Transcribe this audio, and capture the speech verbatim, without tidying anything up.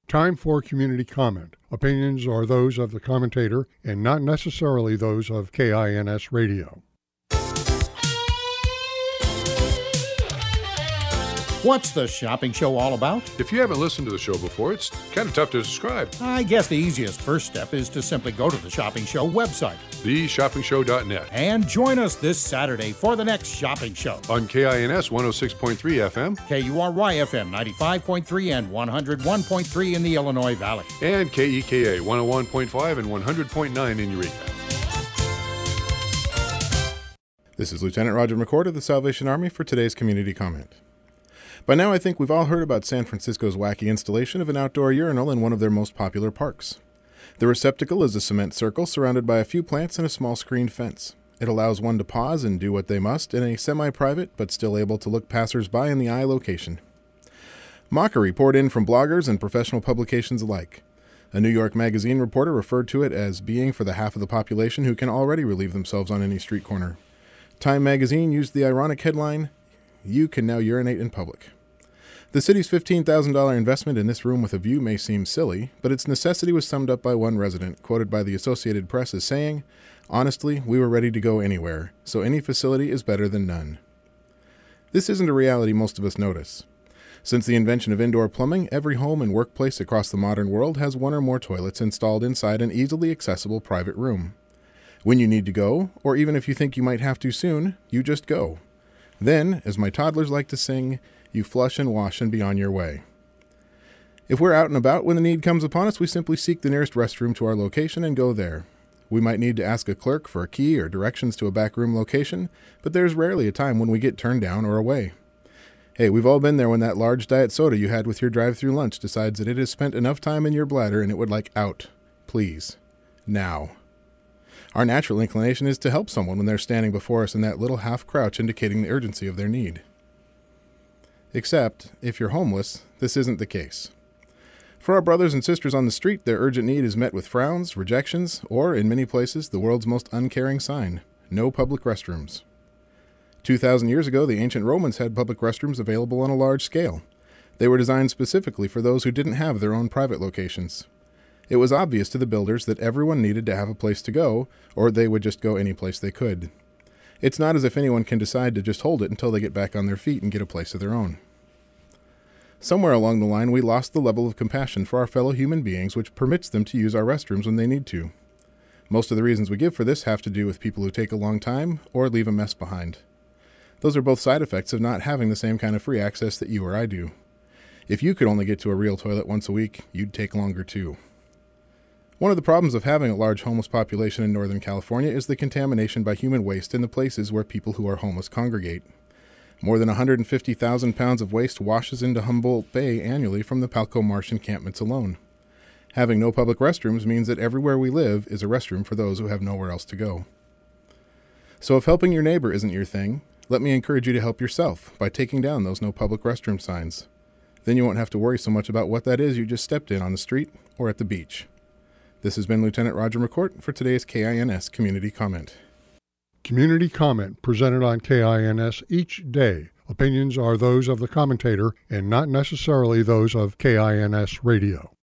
Time for community comment. Opinions are those of the commentator and not necessarily those of K I N S Radio. What's the shopping show all about? If you haven't listened to the show before, it's kind of tough to describe. I guess the easiest first step is to simply go to the Shopping Show website. the shopping show dot net. And join us this Saturday for the next shopping show. On K I N S one oh six point three F M. K U R Y F M ninety-five point three and one oh one point three in the Illinois Valley. And K E K A one oh one point five and one hundred point nine in Eureka. This is Lieutenant Roger McCord of the Salvation Army for today's community comment. By now, I think we've all heard about San Francisco's wacky installation of an outdoor urinal in one of their most popular parks. The receptacle is a cement circle surrounded by a few plants and a small screened fence. It allows one to pause and do what they must in a semi-private but still able to look passers-by in the eye location. Mockery poured in from bloggers and professional publications alike. A New York Magazine reporter referred to it as being for the half of the population who can already relieve themselves on any street corner. Time Magazine used the ironic headline, "You can now urinate in public." The city's fifteen thousand dollars investment in this room with a view may seem silly, but its necessity was summed up by one resident, quoted by the Associated Press as saying, "Honestly, we were ready to go anywhere, so any facility is better than none." This isn't a reality most of us notice. Since the invention of indoor plumbing, every home and workplace across the modern world has one or more toilets installed inside an easily accessible private room. When you need to go, or even if you think you might have to soon, you just go. Then, as my toddlers like to sing, you flush and wash and be on your way. If we're out and about when the need comes upon us, we simply seek the nearest restroom to our location and go there. We might need to ask a clerk for a key or directions to a backroom location, but there's rarely a time when we get turned down or away. Hey, we've all been there when that large diet soda you had with your drive-through lunch decides that it has spent enough time in your bladder and it would like out. Please. Now. Our natural inclination is to help someone when they're standing before us in that little half crouch indicating the urgency of their need. Except, if you're homeless, this isn't the case. For our brothers and sisters on the street, their urgent need is met with frowns, rejections, or, in many places, the world's most uncaring sign, no public restrooms. Two thousand years ago, the ancient Romans had public restrooms available on a large scale. They were designed specifically for those who didn't have their own private locations. It was obvious to the builders that everyone needed to have a place to go, or they would just go any place they could. It's not as if anyone can decide to just hold it until they get back on their feet and get a place of their own. Somewhere along the line, we lost the level of compassion for our fellow human beings which permits them to use our restrooms when they need to. Most of the reasons we give for this have to do with people who take a long time or leave a mess behind. Those are both side effects of not having the same kind of free access that you or I do. If you could only get to a real toilet once a week, you'd take longer too. One of the problems of having a large homeless population in Northern California is the contamination by human waste in the places where people who are homeless congregate. More than one hundred fifty thousand pounds of waste washes into Humboldt Bay annually from the Palco Marsh encampments alone. Having no public restrooms means that everywhere we live is a restroom for those who have nowhere else to go. So if helping your neighbor isn't your thing, let me encourage you to help yourself by taking down those no public restroom signs. Then you won't have to worry so much about what that is you just stepped in on the street or at the beach. This has been Lieutenant Roger McCourt for today's K I N S Community Comment. Community comment presented on K I N S each day. Opinions are those of the commentator and not necessarily those of K I N S Radio.